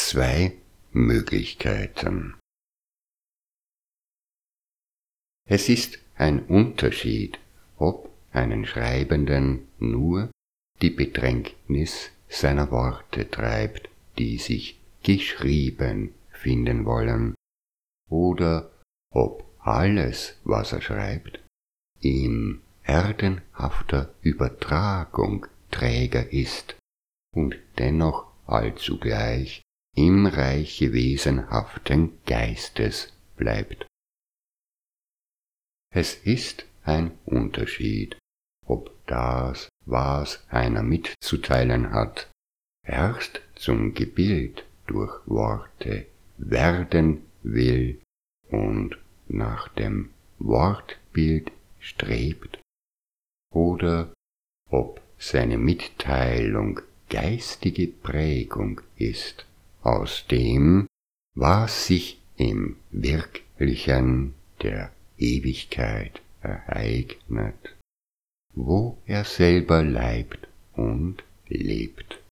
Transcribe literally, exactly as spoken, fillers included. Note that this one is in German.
zwei Möglichkeiten. Es ist ein Unterschied, ob einen Schreibenden nur die Bedrängnis seiner Worte treibt, die sich geschrieben finden wollen, oder ob alles, was er schreibt, in erdenhafter Übertragung Träger ist und dennoch allzugleich im Reiche wesenhaften Geistes bleibt. Es ist ein Unterschied, ob das, was einer mitzuteilen hat, erst zum Gebild durch Worte werden will und nach dem Wortbild strebt, oder ob seine Mitteilung geistige Prägung ist aus dem, was sich im Wirklichen der Ewigkeit ereignet, wo er selber leibt und lebt.